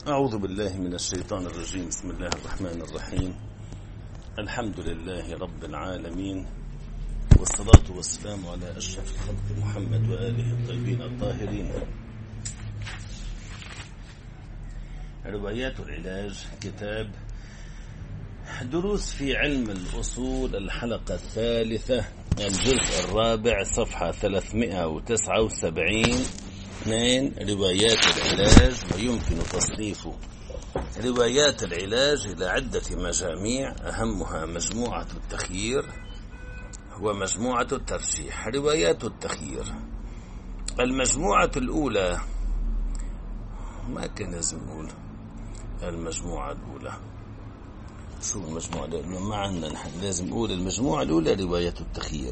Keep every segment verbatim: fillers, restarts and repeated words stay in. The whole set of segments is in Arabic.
أعوذ بالله من الشيطان الرجيم. بسم الله الرحمن الرحيم. الحمد لله رب العالمين، والصلاة والسلام على أشرف الخلق محمد وآله الطيبين الطاهرين. روايات العلاج، كتاب دروس في علم الأصول، الحلقة الثالثة، الجزء الرابع، صفحة ثلاثمائة وتسعة وسبعين. اثنين، روايات العلاج، ويمكن تصنيف روايات العلاج إلى عدة مجاميع، أهمها مجموعة التخيير ومجموعة الترجيح. روايات التخيير، المجموعة الأولى، ما كان لازم نقول المجموعة الأولى، شو المجموعة الأولى؟ ما عندنا نحن، لازم نقول المجموعة الأولى روايات التخيير،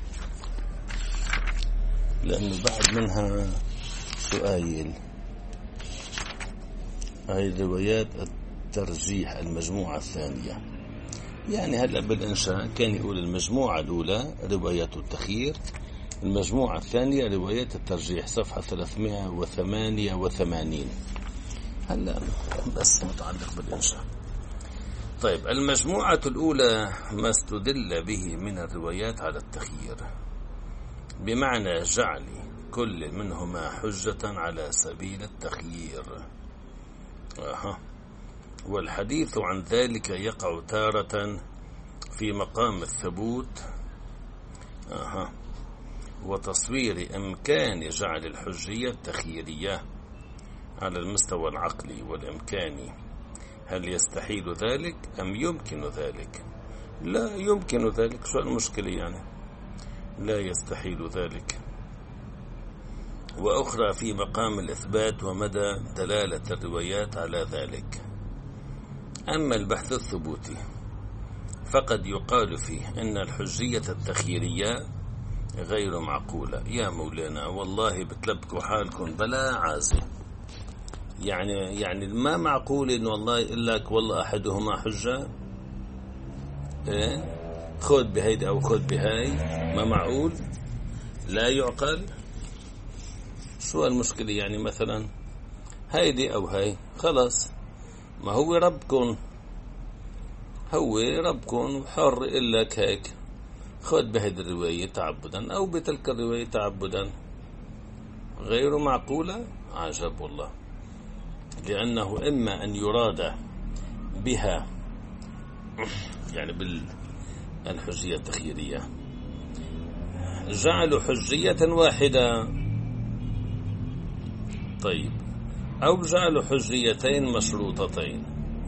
لأنه بعد منها سؤال. هاي روايات الترجيح المجموعة الثانية. يعني هلأ بالإنشاء كان يقول المجموعة الأولى روايات التخيير، المجموعة الثانية روايات الترجيح، صفحة ثلاثمائة وثمانية وثمانين. هلأ بس متعلق بالإنشاء. طيب، المجموعة الأولى ما استدل به من الروايات على التخيير، بمعنى جعل كل منهما حجة على سبيل التخيير. أها. والحديث عن ذلك يقع تارة في مقام الثبوت أها. وتصوير إمكان جعل الحجية التخييرية على المستوى العقلي والإمكاني. هل يستحيل ذلك أم يمكن ذلك؟ لا يمكن ذلك. شو المشكلة يعني؟ لا يستحيل ذلك. وأخرى في مقام الإثبات ومدى دلالة الروايات على ذلك. أما البحث الثبوتي فقد يقال فيه إن الحجية التخييرية غير معقولة. يا مولانا والله بتلبكوا حالكم بلا عازي. يعني يعني ما معقول إنه والله يقول لك والله أحدهما حجة، إيه؟ خذ بهيدا أو خذ بهاي، ما معقول، لا يعقل. شو المشكلة يعني؟ مثلا هيدي أو هاي، خلاص، ما هو ربكم، هو ربكم حر إلك هيك، خذ بهيدي الرواية تعبدا أو بتلك الرواية تعبدا. غير معقولة؟ عجب والله. لأنه إما أن يراد بها يعني بالحجية التخييرية جعل حجية واحدة، طيب، أو جعل حجيتين مشروطتين.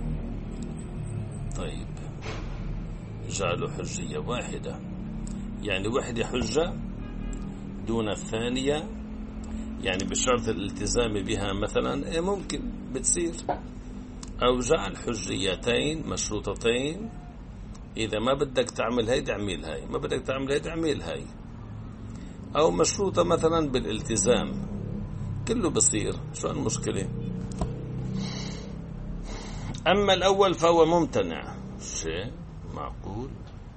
طيب، جعل حجية واحدة يعني واحدة حجة دون الثانية، يعني بشرط الالتزام بها مثلا، إيه ممكن بتصير. أو جعل حجيتين مشروطتين، إذا ما بدك تعمل هاي تعمل هاي، ما بدك تعمل هاي تعمل هاي. أو مشروطة مثلا بالالتزام، كله بصير. شو المشكلة؟ أما الأول فهو ممتنع، شيء معقول.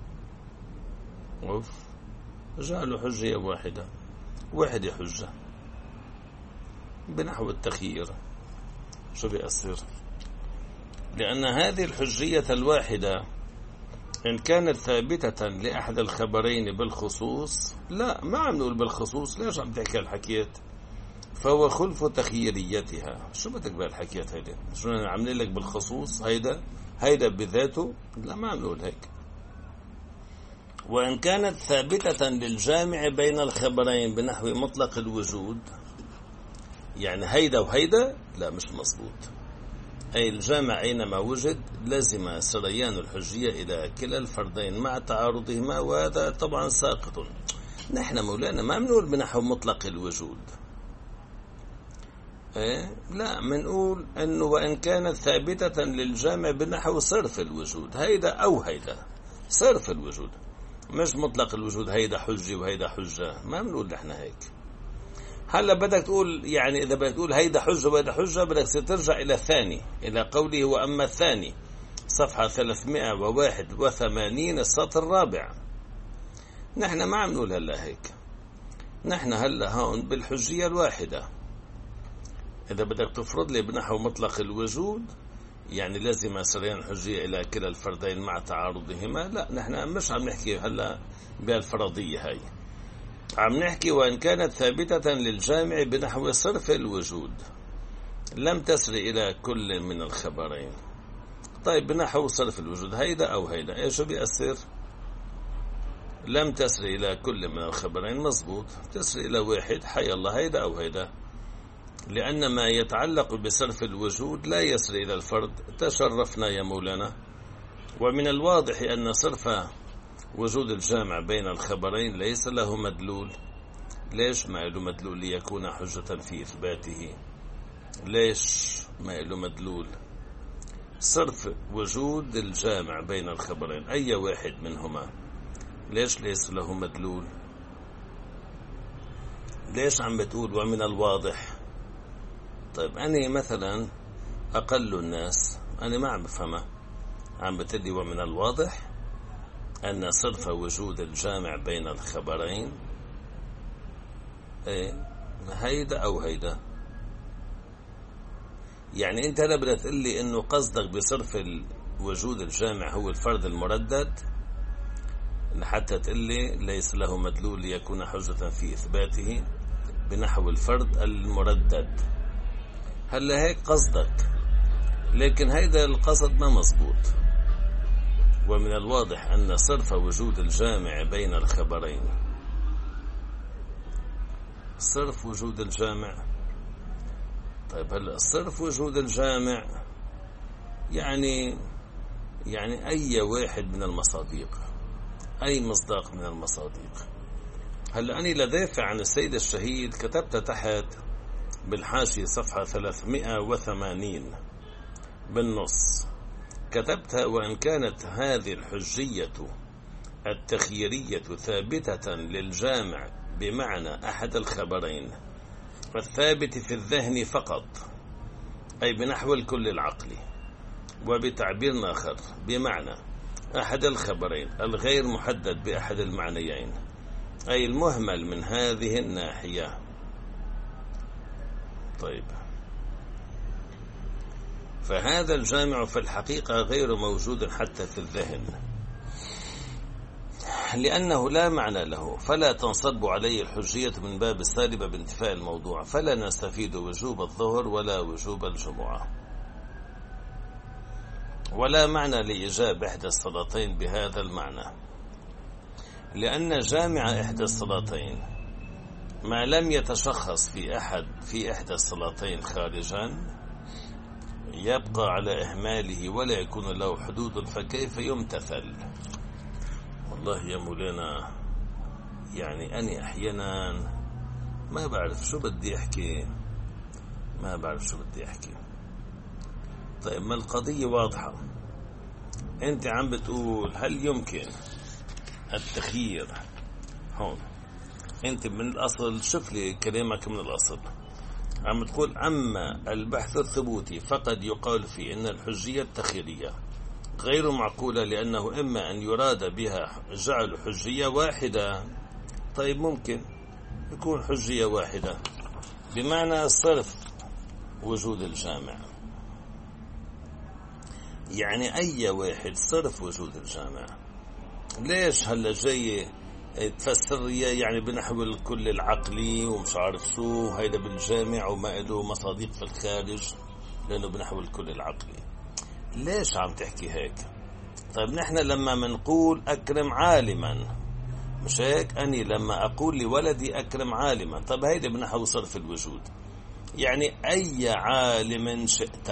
أوف، جعلوا حجية واحدة، واحدة حجة بنحو التخيير. شو بيأثر؟ لأن هذه الحجية الواحدة إن كانت ثابتة لأحد الخبرين بالخصوص، لا ما عم نقول بالخصوص، ليش عم تحكي الحكيات؟ فهو خلف تخييريتها. شو بدك بهالحكيات هيدا؟ شو عاملين لك بالخصوص؟ هيدا هيدا بذاته، لا ما عم نقول هيك. وإن كانت ثابتة للجامع بين الخبرين بنحو مطلق الوجود، يعني هيدا وهيدا، لا مش مظبوط. أي الجامع أينما وجد لازم سريان الحجية إلى كلا الفردين مع تعارضهما، وهذا طبعا ساقط. نحن مولانا ما بنقول بنحو مطلق الوجود، إيه؟ لا، منقول أنه وإن كانت ثابتة للجامع بنحو صرف الوجود، هيدا أو هيدا، صرف الوجود، مش مطلق الوجود. هيدا حجة وهيدا حجة، ما بنقول نحن هيك. هلا بدك تقول يعني إذا بدك تقول هيدا حجة وهيدا حجة، بدك ترجع إلى الثاني، إلى قوله وأما الثاني، صفحة ثلاثمائة وواحد وثمانين، السطر الرابع. نحن ما عم نقول هلا هيك. نحن هلا هون بالحجية الواحدة، إذا بدك تفرض لي بنحو مطلق الوجود يعني لازم سريان الحجية إلى كلا الفردين مع تعارضهما. لا، نحن مش عم نحكي هلا بهالفرضية هاي، عم نحكي وإن كانت ثابتة للجامع بنحو صرف الوجود لم تسر إلى كل من الخبرين. طيب بنحو صرف الوجود هيدا أو هيدا إيش بيأثر؟ لم تسر إلى كل من الخبرين، مظبوط، تسر إلى واحد، حي الله هيدا أو هيدا، لأن ما يتعلق بصرف الوجود لا يسر إلى الفرد. تشرفنا يا مولانا. ومن الواضح أن صرف وجود الجامع بين الخبرين ليس له مدلول. ليش ما له مدلول؟ ليكون حجة في إثباته. ليش ما له مدلول؟ صرف وجود الجامع بين الخبرين أي واحد منهما ليش ليس له مدلول؟ ليش عم بتقول ومن الواضح؟ طيب أنا مثلا أقل الناس أنا ما عم بفهمها، عم بتدي ومن الواضح أن صرف وجود الجامع بين الخبرين إيه هيدا أو هيدا. يعني أنت هلا بدك تقول لي إنه قصدك بصرف وجود الجامع هو الفرد المردد، حتى تقول لي ليس له مدلول ليكون حجة في إثباته بنحو الفرد المردد. هلا هيك قصدك، لكن هيدا القصد ما مزبوط. ومن الواضح أن صرف وجود الجامع بين الخبرين، صرف وجود الجامع، طيب هلا صرف وجود الجامع يعني يعني أي واحد من المصادق، أي مصداق من المصادق. هلا أنا لدافع عن السيد الشهيد كتبت تحت بالحاشية صفحة ثلاثمائة وثمانين بالنص، كتبتها وإن كانت هذه الحجية التخييرية ثابتة للجامع بمعنى أحد الخبرين الثابت في الذهن فقط، أي بنحو الكل العقلي، وبتعبير آخر بمعنى أحد الخبرين الغير محدد بأحد المعنيين، أي المهمل من هذه الناحية. طيب فهذا الجامع في الحقيقة غير موجود حتى في الذهن، لأنه لا معنى له، فلا تنصب عليه الحجية من باب السالبة بانتفاء الموضوع، فلا نستفيد وجوب الظهر ولا وجوب الجمعة، ولا معنى لإيجاب إحدى الصلاتين بهذا المعنى، لأن جامع إحدى الصلاتين ما لم يتشخص في أحد في إحدى الصلاتين خارجا يبقى على إهماله ولا يكون له حدود، فكيف يمتثل؟ والله يا مولانا يعني أنا أحيانا ما بعرف شو بدي أحكي، ما بعرف شو بدي أحكي. طيب ما القضية واضحة، أنت عم بتقول هل يمكن التخيير هون؟ أنت من الأصل شوف لي كلامك من الأصل، عم تقول أما البحث الثبوتي فقد يقال فيه إن الحجية التخييرية غير معقولة، لأنه إما أن يراد بها جعل حجية واحدة. طيب ممكن يكون حجية واحدة بمعنى صرف وجود الجامع، يعني أي واحد صرف وجود الجامع. ليش هلا جاي تفسر يعني بنحو الكل العقلي ومش عارف شو هيدا بالجامع وما له مصادق في الخارج لأنه بنحو الكل العقلي؟ ليش عم تحكي هيك؟ طيب نحن لما منقول أكرم عالما، مش هيك؟ أني لما أقول لولدي أكرم عالما، طيب هيدا بنحو صرف الوجود، يعني أي عالم شئت،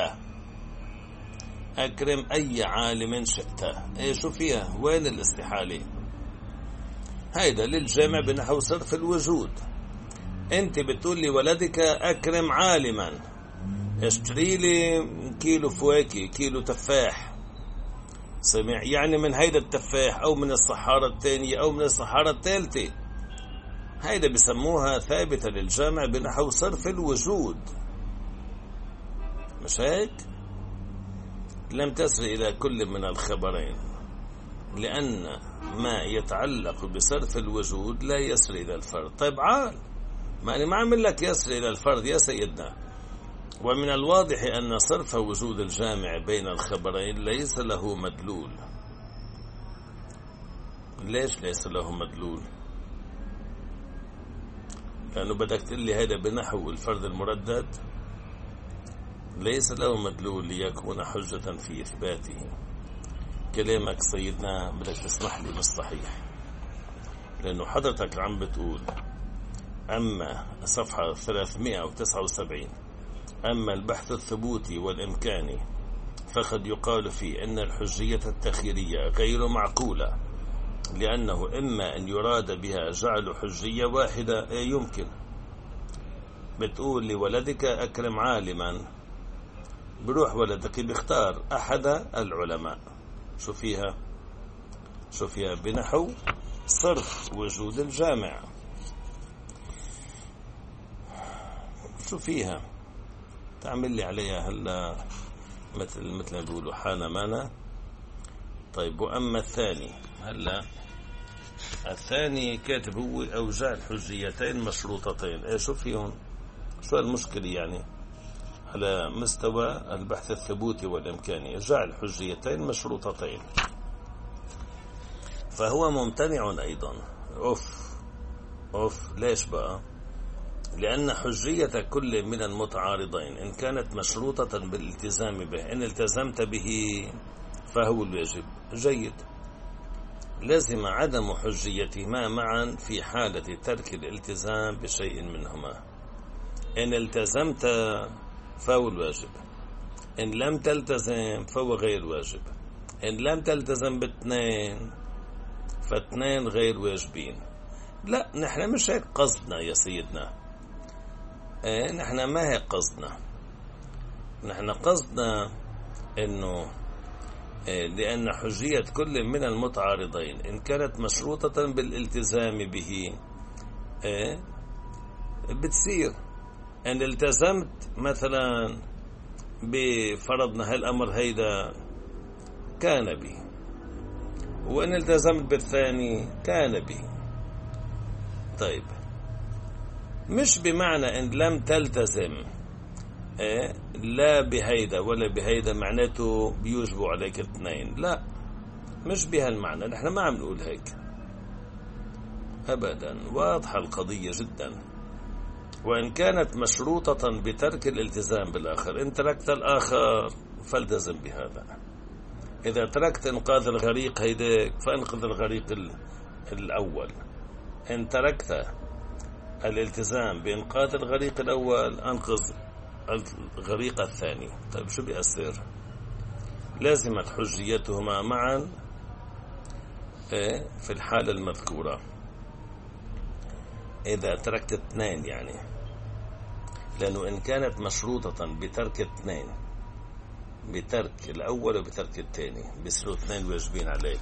أكرم أي عالم شئت. إيه شو فيها؟ وين الاستحالة؟ هيدا للجامع بنحو صرف الوجود. أنت بتقول لي ولدك أكرم عالما، اشتري لي كيلو فواكه، كيلو تفاح، سمع؟ يعني من هيدا التفاح أو من الصحارة الثانية أو من الصحارة الثالثة، هيدا بسموها ثابتة للجامع بنحو صرف الوجود، مش هيك؟ لم تصل إلى كل من الخبرين، لأن ما يتعلق بصرف الوجود لا يصل إلى الفرد. طيب عال، ما أنا ما عمل لك يصل إلى الفرد يا سيدنا، ومن الواضح أن صرف وجود الجامع بين الخبرين ليس له مدلول. ليش ليس له مدلول؟ لأنه بدك تقول لي هذا بنحو الفرد المردد ليس له مدلول ليكون حجة في إثباته. كلامك سيدنا بدك تسمح لي مش صحيح، لأنه حضرتك عم بتقول أما صفحة ثلاثمائة وتسعة وسبعين أما البحث الثبوتي والإمكاني فقد يقال فيه أن الحجية التخييرية غير معقولة، لأنه إما أن يراد بها جعل حجية واحدة يمكن. بتقول لولدك أكرم عالما، بروح ولدك بيختار أحد العلماء، شو فيها شو فيها بنحو صرف وجود الجامع، شو فيها تعمل لي عليها هلا مثل مثل ما بيقولوا حانا مانا. طيب وأما الثاني، هلا الثاني كاتب هو أوجاع الحجيتين مشروطتين، إيه شو فيهم؟ شو المشكلة يعني على مستوى البحث الثبوتي والإمكاني؟ جعل حجيتين مشروطتين، فهو ممتنع أيضا. أوف أوف ليش بقى؟ لأن حجية كل من المتعارضين إن كانت مشروطة بالالتزام به، إن التزمت به فهو الواجب. جيد، لازم عدم حجيتهما معا في حالة ترك الالتزام بشيء منهما. إن التزمت فهو الواجب، إن لم تلتزم فهو غير واجب. إن لم تلتزم باثنين فاثنين غير واجبين. لا، نحن مش هيك قصدنا يا سيدنا. إيه، نحن ما هيك قصدنا. نحن قصدنا إنه إيه، لأن حجية كل من المتعارضين إن كانت مشروطة بالالتزام به إيه بتصير إن التزمت مثلا بفرضنا هالأمر هيدا كان به، وإن التزمت بالثاني كان به. طيب، مش بمعنى إن لم تلتزم إيه لا بهيدا ولا بهيدا معناته بيوجبوا عليك اثنين. لا، مش بهالمعنى، نحن ما عم نقول هيك أبدا. واضحة القضية جدا. وإن كانت مشروطة بترك الالتزام بالآخر، إن تركت الآخر فالتزم بهذا. إذا تركت إنقاذ الغريق هيداك فانقذ الغريق الأول. إن تركت الالتزام بإنقاذ الغريق الأول أنقذ الغريق الثاني. طيب شو بيأثر؟ لازمت حجيتهما معا في الحالة المذكورة إذا تركت اثنين، يعني لأنه إن كانت مشروطة بترك اثنين، بترك الأول وبترك الثاني، بيصيروا اثنين واجبين عليك.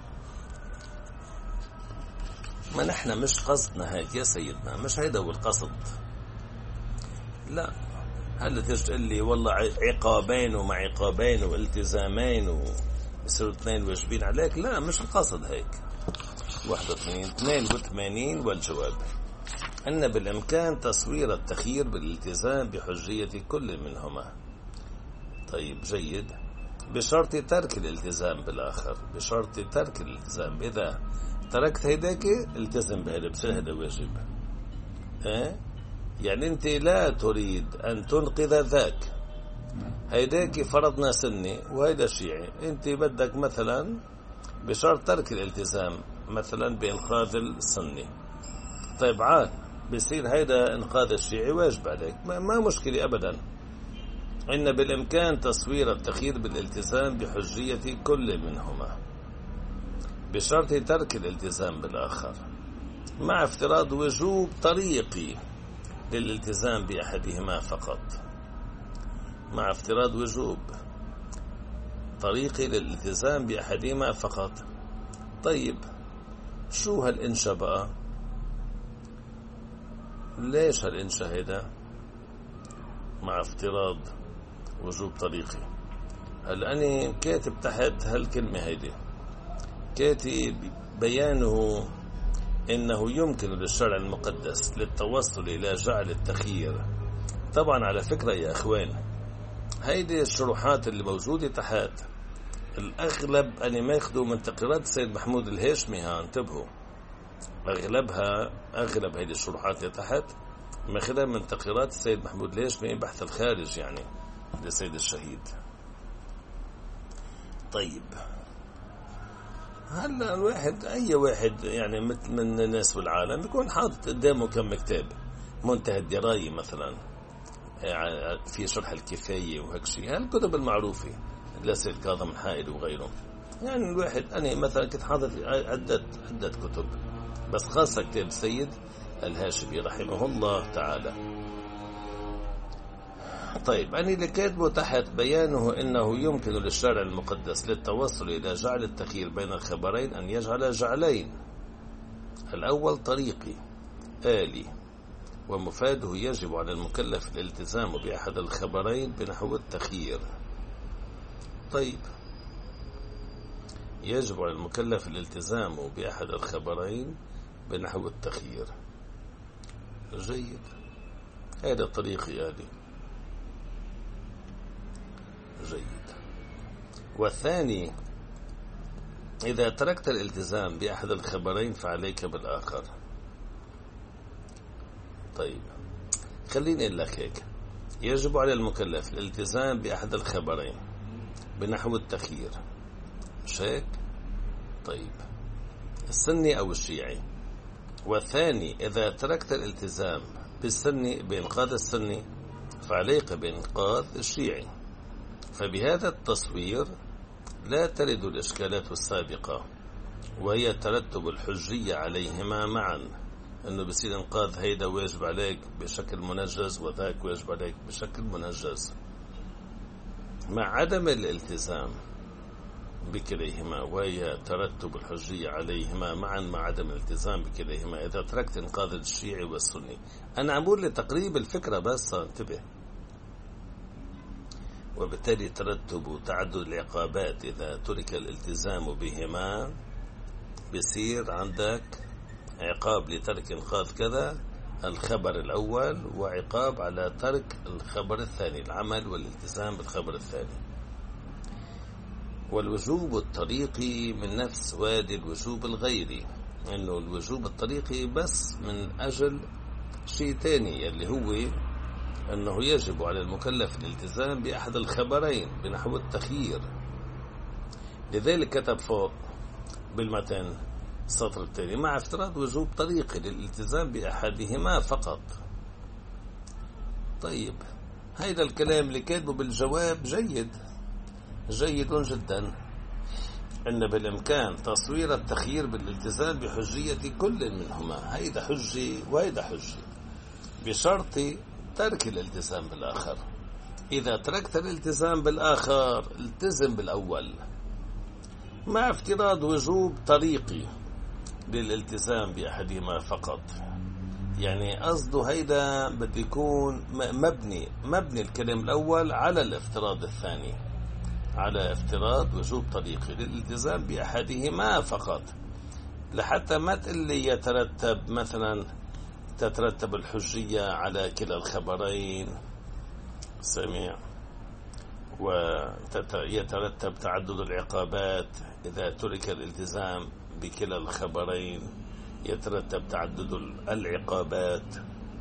ما نحن مش قصدنا هيك يا سيدنا، مش هيدا هو القصد. لا، هل تيجي تقول لي والله عقابين ومع عقابين والتزامين ويصيروا اثنين واجبين عليك؟ لا، مش القصد هيك. واحد واثنين اثنين وثمانين والجواب أن بالإمكان تصوير التخيير بالالتزام بحجية كل منهما. طيب جيد، بشرط ترك الالتزام بالآخر، بشرط ترك الالتزام. إذا تركت هيداك التزم بهذا، بصير هذا واجب. اه؟ يعني أنت لا تريد أن تنقذ ذاك، هيداك فرضنا سني وهيدا شيعي، أنت بدك مثلا بشرط ترك الالتزام مثلا بإنقاذ السني. طيب عاد بيصير هيدا إنقاذ الشيعي واجب عليك، ما, ما مشكلة أبدا. إن بالإمكان تصوير التخيير بالالتزام بحجية كل منهما بشرط ترك الالتزام بالآخر، مع افتراض وجوب طريقي للالتزام بأحدهما فقط، مع افتراض وجوب طريقي للالتزام بأحدهما فقط. طيب شو هالإنشاء بقى؟ ليش هالإنشاء هيدا مع افتراض وجوب طريقي؟ هلا أنا كاتب تحت هالكلمة هيدي، كاتب بيانه إنه يمكن للشرع المقدس للتوصل إلى جعل التخيير طبعا على فكرة يا أخوان، هيدي الشروحات اللي موجودة تحت الأغلب أنا ماخده من تقريرات السيد محمود الهاشمي. ها انتبهوا، أغلبها أغلب هيدي الشروحات اللي تحت ماخدها من تقريرات السيد محمود الهاشمي، بحث الخارج يعني للسيد الشهيد. طيب هلا الواحد أي واحد يعني مثل من الناس بالعالم بيكون حاطط قدامه كم كتاب، منتهى الدراية مثلا، في شرح الكفاية وهيك شيء، هالكتب المعروفة لسيد كاظم الحائري وغيره. يعني الواحد أنا مثلا كنت حاطط عدة عدة كتب، بس خاصة كتاب السيد الهاشمي رحمه الله تعالى. طيب أنا اللي كاتبه تحت بيانه إنه يمكن للشارع المقدس للتوصل إلى جعل التخيير بين الخبرين أن يجعل جعلين: الأول طريقي آلي ومفاده يجب على المكلف الالتزام بأحد الخبرين بنحو التخيير. طيب يجب على المكلف الالتزام بأحد الخبرين بنحو التخيير، جيد، هذا طريقي آلي، جيد. والثاني: إذا تركت الالتزام بأحد الخبرين فعليك بالآخر. طيب خليني أقول لك هيك: يجب على المكلف الالتزام بأحد الخبرين بنحو التخيير، مش هيك؟ طيب السني أو الشيعي. والثاني: إذا تركت الالتزام بالسني بإنقاذ السني فعليك بإنقاذ الشيعي. فبهذا التصوير لا ترد الإشكالات السابقة، وهي ترتب الحجية عليهما معا، أنه بصير إنقاذ هيدا واجب عليك بشكل منجز وذاك واجب عليك بشكل منجز، مع عدم الالتزام بكليهما، وهي ترتب الحجية عليهما معا مع عدم الالتزام بكليهما. إذا تركت إنقاذ الشيعي والسني، أنا عمول لتقريب الفكرة بس، انتبه. وبالتالي ترتب تعدد العقابات إذا ترك الالتزام بهما، بصير عندك عقاب لترك إنقاذ كذا الخبر الأول، وعقاب على ترك الخبر الثاني، العمل والالتزام بالخبر الثاني. والوجوب الطريقي من نفس وادي الوجوب الغيري، إنه الوجوب الطريقي بس من أجل شيء تاني، اللي هو أنه يجب على المكلف الالتزام بأحد الخبرين بنحو التخيير. لذلك كتب فوق بالمتن السطر التالي: مع افتراض وجوب طريقي للالتزام بأحدهما فقط. طيب هيدا الكلام اللي كاتبه بالجواب جيد، جيد جدا، أن بالإمكان تصوير التخيير بالالتزام بحجية كل منهما، هيدا حجي وهيدا حجي، بشرط ترك الالتزام بالآخر. إذا تركت الالتزام بالآخر التزم بالأول، مع افتراض وجوب طريقي للالتزام بأحدهما فقط. يعني قصده هيدا بده يكون مبني مبني الكلام الأول على الافتراض الثاني، على افتراض وجوب طريقي للالتزام بأحدهما فقط، لحتى ما تقلي يترتب مثلا تترتب الحجية على كلا الخبرين، سميع، ويترتب تعدد العقابات إذا ترك الالتزام بكلا الخبرين، يترتب تعدد العقابات.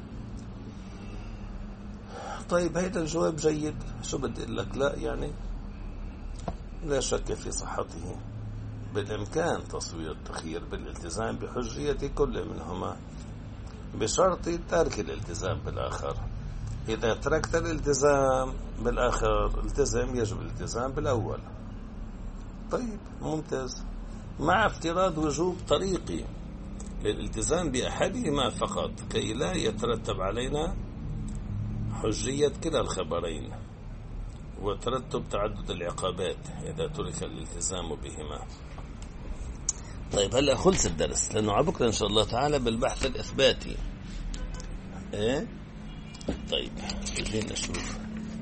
طيب هذا الجواب جيد، شو بدي أقول لك؟ لا يعني لا شك في صحته. بالإمكان تصوير التخيير بالالتزام بحجية كل منهما بشرط ترك الالتزام بالآخر. إذا تركت الالتزام بالآخر التزم، يجب الالتزام بالأول. طيب ممتاز، مع افتراض وجوب طريقي للالتزام بأحدهما فقط كي لا يترتب علينا حجية كلا الخبرين وترتب تعدد العقابات إذا ترك الالتزام بهما. طيب هلأ خلص الدرس، لأنه عبكرة إن شاء الله تعالى بالبحث الإثباتي. إيه؟ طيب خلينا نشوف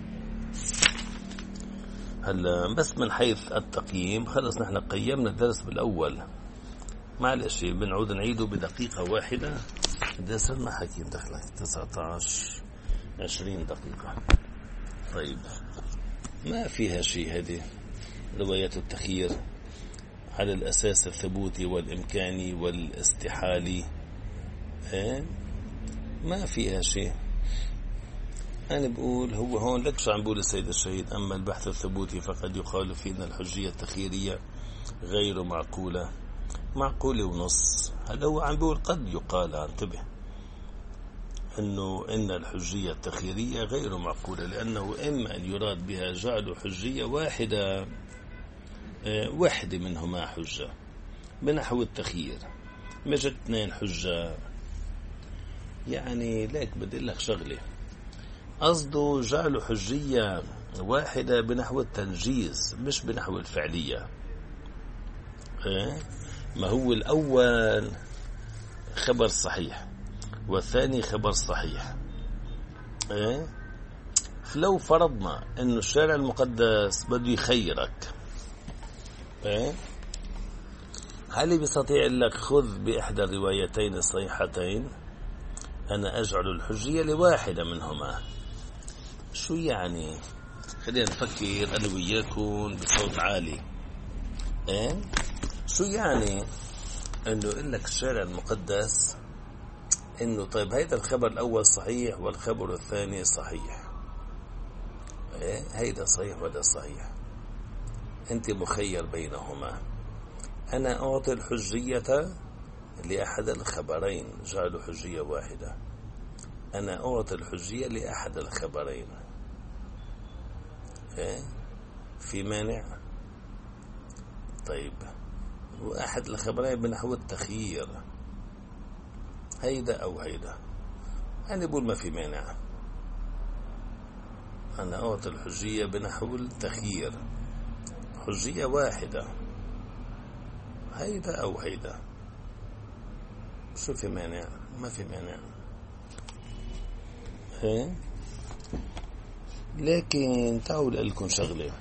هلا بس من حيث التقييم. خلص نحن قيمنا الدرس بالأول، معلش بنعود نعيده بدقيقة واحدة. قد صرنا حكيم دخلك تسعة عشر عشرين دقيقة. طيب ما فيها شيء هذه روايات التخيير على الأساس الثبوتي والإمكاني والاستحالي، اه؟ ما فيها شيء. أنا بقول هو هون لك شو عم بقول السيد الشهيد: أما البحث الثبوتي فقد يقال فيه أن الحجية التخييرية غير معقولة. معقولة ونص. هل هو عم بقول قد يقال، انتبه، أنه إن الحجية التخييرية غير معقولة، لأنه إما أن يراد بها جعل حجية واحدة واحدة منهما حجة بنحو التخيير، مش اثنين حجة. يعني ليك بدي لك شغلة، قصده جعل حجية واحدة بنحو التنجيز مش بنحو الفعلية. ما هو الأول خبر صحيح والثاني خبر صحيح. فلو فرضنا أنه الشارع المقدس بده يخيرك، هل بيستطيع لك خذ بإحدى الروايتين الصحيحتين؟ أنا أجعل الحجية لواحدة منهما. شو يعني؟ خلينا نفكر أنا وياكم بصوت عالي. إيه؟ شو يعني إنه يقول لك الشارع المقدس إنه طيب هيدا الخبر الأول صحيح والخبر الثاني صحيح، إيه؟ هيدا صحيح وهذا صحيح، أنت مخير بينهما. أنا أعطي الحجية لأحد الخبرين، جعلوا حجية واحدة. أنا أعطي الحجية لأحد الخبرين، إيه؟ في مانع؟ طيب وأحد الخبرين بنحو التخيير، هيدا أو هيدا. أنا بقول ما في مانع، أنا أعطي الحجية بنحو التخيير، حجية واحدة، هيدا أو هيدا. شو في مانع؟ ما في مانع. إيه؟ لكن تعالوا لكم شغلة.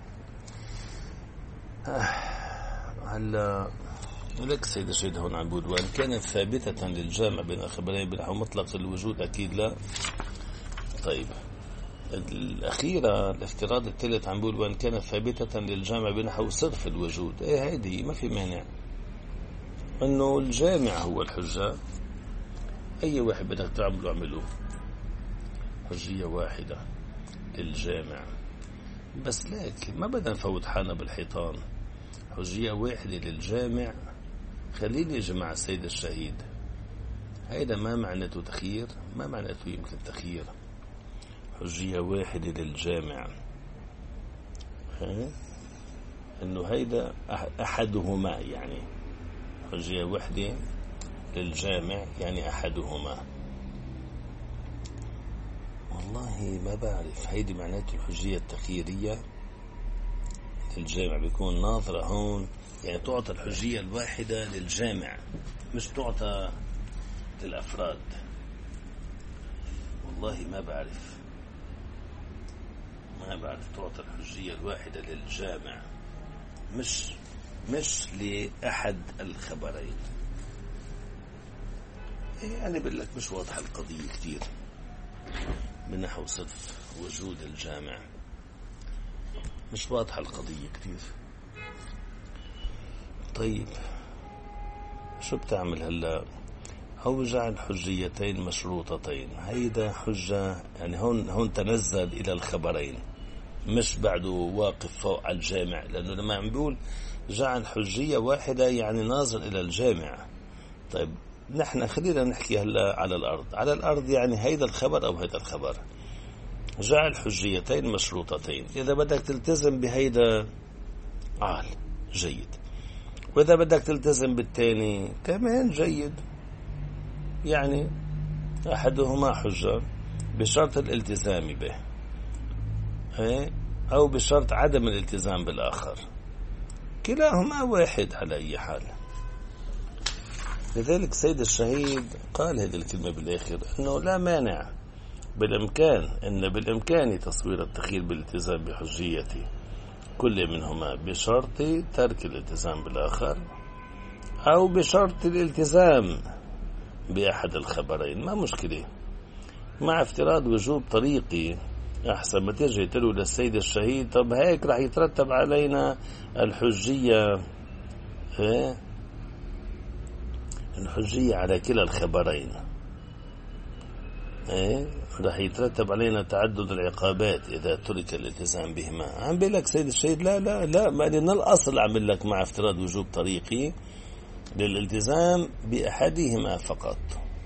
هلا لك سيد الشهيد هون عم بقول: وإن كانت ثابتة للجامع بين الخبرين بنحو مطلق الوجود، أكيد لا. طيب الأخيرة الافتراض الثالث عم بقول: وإن كانت ثابتة للجامع بنحو صرف الوجود. إيه هيدي ما في مانع، إنه الجامع هو الحجة، أي واحد بدك تعمله عمله، حجية واحدة للجامع. بس لكن ما بدنا نفوت حالنا بالحيطان. حجية واحدة للجامع، خليني يا جماعة السيد الشهيد، هيدا ما معناته تخيير، ما معناته يمكن تخيير. حجية واحدة للجامع، انه هيدا احدهما، يعني حجية واحدة للجامع يعني احدهما. والله ما بعرف، هيدي معناته الحجية التخييرية للجامع، بيكون ناظرة هون، يعني تعطى الحجية الواحدة للجامع مش تعطى للأفراد. والله ما بعرف ما بعرف تعطى الحجية الواحدة للجامع مش مش لأحد الخبرين. يعني بقول لك مش واضحة القضية كتير من نحو صرف وجود الجامع، مش واضحة القضية كتير. طيب شو بتعمل هلا؟ هو جعل حجيتين مشروطتين، هيدا حجة، يعني هون هون تنزل إلى الخبرين مش بعده واقف فوق على الجامع، لأنه لما عم بيقول جعل حجية واحدة يعني ناظر إلى الجامع. طيب نحن خلينا نحكي هلا على الأرض، على الأرض يعني هيدا الخبر أو هيدا الخبر، جعل حجيتين مشروطتين. إذا بدك تلتزم بهيدا عال جيد، وإذا بدك تلتزم بالتاني كمان جيد، يعني أحدهما حجة بشرط الالتزام به أو بشرط عدم الالتزام بالآخر، كلاهما واحد على أي حال. لذلك سيد الشهيد قال هذه الكلمة بالآخر، أنه لا مانع، بالإمكان إن بالإمكان تصوير التخيير بالالتزام بحجية كل منهما بشرط ترك الالتزام بالآخر أو بشرط الالتزام بأحد الخبرين، ما مشكلة. مع افتراض وجوب طريقي أحسن ما تجي تلو للسيد الشهيد طب هيك رح يترتب علينا الحجية. ايه الحجية على كلا الخبرين. ايه رح يترتب علينا تعدد العقابات إذا ترك الالتزام بهما. عم بيقول لك سيد الشهيد لا لا لا ما لنا الأصل عمل لك مع افتراض وجوب طريقي للالتزام بأحدهما فقط.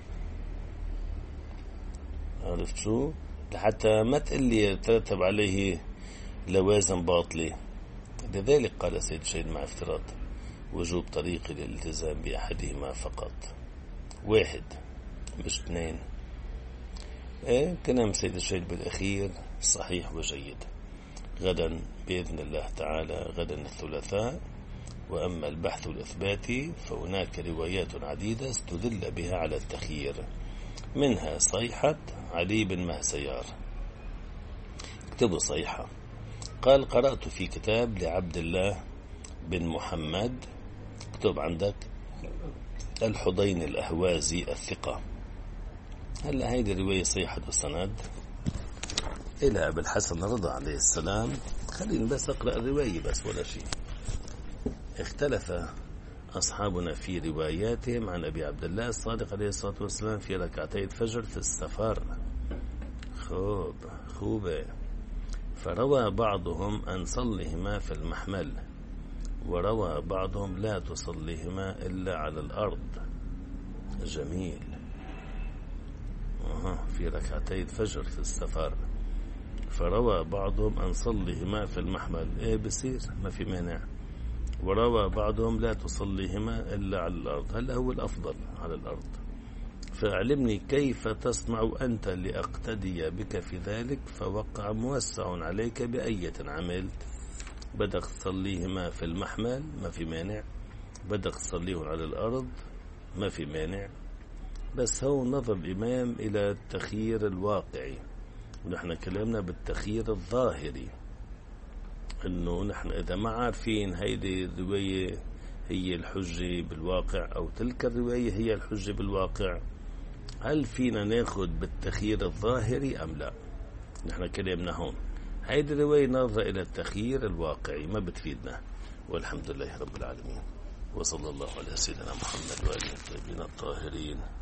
عرفت شو؟ لحتى ما تقلي يترتب عليه لوازم باطلة. لذلك قال سيد الشهيد مع افتراض وجوب طريقي للالتزام بأحدهما فقط. واحد مش اثنين. ايه كلام سيد الشهيد بالأخير صحيح وجيد. غدا بإذن الله تعالى غدا الثلاثاء. وأما البحث الإثباتي فهناك روايات عديدة استدل بها على التخيير، منها صيحة علي بن مهسيار. اكتبوا صيحة. قال قرأت في كتاب لعبد الله بن محمد، اكتب عندك الحضين الأهوازي الثقة. هلا هيدي رواية صيحة السند إلى أبي الحسن رضا عليه السلام. خلينا بس أقرأ الرواية بس ولا شيء. اختلف أصحابنا في رواياتهم عن أبي عبد الله الصادق عليه الصلاة والسلام في ركعتي الفجر في السفر. خوب خوبة. فروى بعضهم أن صليهما في المحمل، وروى بعضهم لا تصليهما إلا على الأرض. جميل. أه في ركعتي الفجر في السفر. فروى بعضهم أن صليهما في المحمل، إيه بصير ما في مانع. وروى بعضهم لا تصليهما إلا على الأرض. هل هو الأفضل على الأرض؟ فأعلمني كيف تصنع أنت لأقتدي بك في ذلك، فوقع موسع عليك بأية عملت. بدك تصليهما في المحمل ما في مانع، بدك تصليهم على الأرض ما في مانع. بس هو نظر الإمام إلى التخيير الواقعي، ونحن كلامنا بالتخيير الظاهري، إنه نحن إذا ما عارفين هيدي الرواية هي الحجة بالواقع أو تلك الرواية هي الحجة بالواقع، هل فينا ناخد بالتخيير الظاهري أم لا؟ نحن كلامنا هون هيدي الرواية نظرة إلى التخيير الواقعي ما بتفيدنا. والحمد لله رب العالمين، وصلى الله على سيدنا محمد وآله الطيبين الطاهرين.